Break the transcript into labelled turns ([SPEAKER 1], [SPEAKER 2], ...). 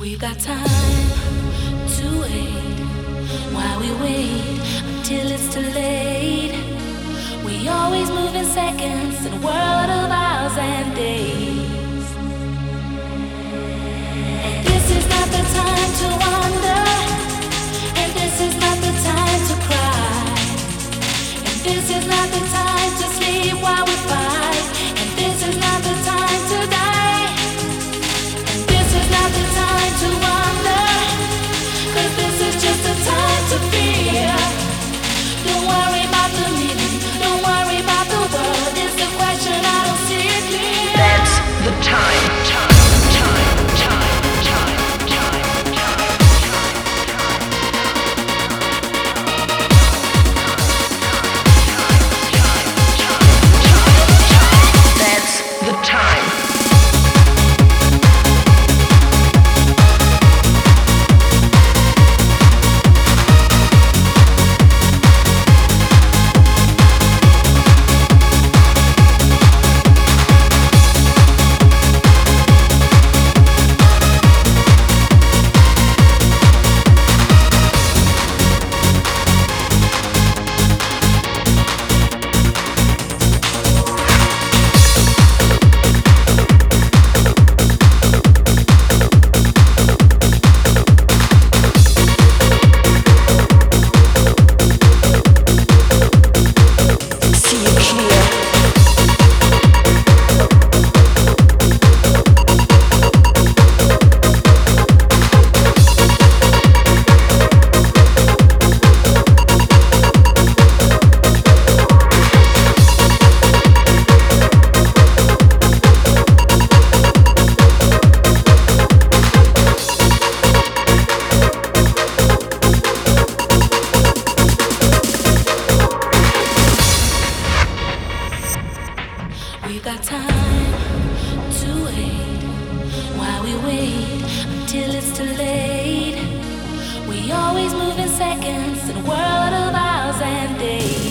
[SPEAKER 1] We've got time to wait while we wait until it's too late. We always move in seconds in a world of hours and days. And this is not the time to wonder, and this is not the time to cry, and this is not the time to sleep while we fight, and this is not the time to die, and this is not the time to wonder, 'cause this is just the time to fear. Don't worry about the meaning, don't worry about the world. It's the question, I don't see it clear.
[SPEAKER 2] That's the time. That's the time.
[SPEAKER 1] We've got time to wait while we wait until it's too late. We always move in seconds in a world of hours and days.